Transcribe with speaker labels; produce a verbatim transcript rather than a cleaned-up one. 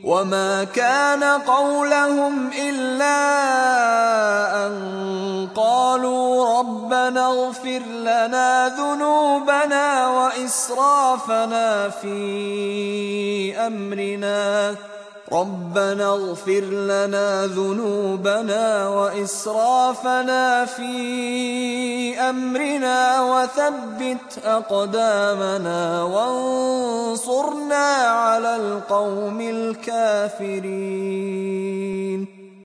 Speaker 1: وما كان قولهم إلا أن قالوا ربنا اغفر لنا ذنوبنا وإسرافنا في أمرنا ربنا اغفر لنا ذنوبنا وإسرافنا في أمرنا وثبت أقدامنا وانصرنا على القوم الكافرين.